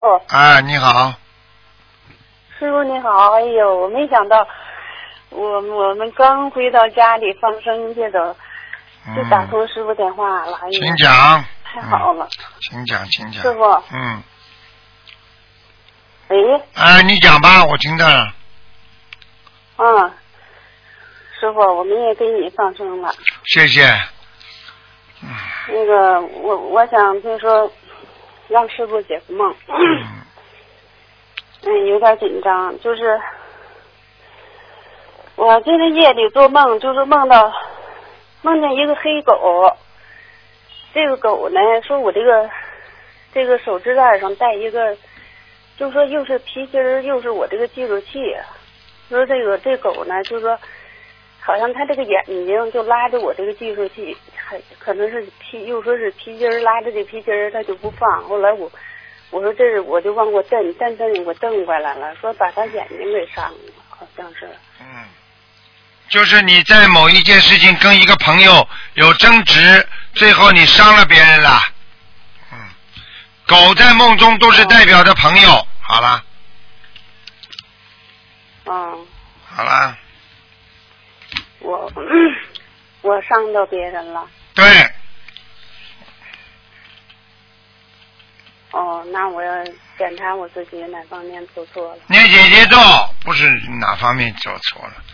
哦， 啊，你好。 师傅你好，哎呦，我没想到，我们刚回到家里放生去的，就打通师傅电话了。哎呀， 请讲。 太好了。 请讲，请讲。 师傅。喂。 你讲吧，我听着。 师傅，我们也给你放生了。 谢谢。 那个，我想就是说，让师傅解个梦。有点紧张，就是我今天夜里做梦，就是梦见一个黑狗。这个狗呢，说我这个手指盖上带一个，就是说又是皮筋儿，又是我这个计数器。说这狗呢，就是说，好像它这个眼睛就拉着我这个计数器，可能是又说是皮筋儿拉着这皮筋儿，它就不放。后来我说我就往过蹬，我蹬过来了，说把它眼睛给伤了，好像是。 就是你在某一件事情跟一个朋友有争执，最后你伤了别人了。狗在梦中都是代表着朋友。好了。好了。 我伤到别人了。 对。 那我要检查我自己哪方面做错了。 念姐姐咒，不是哪方面做错了。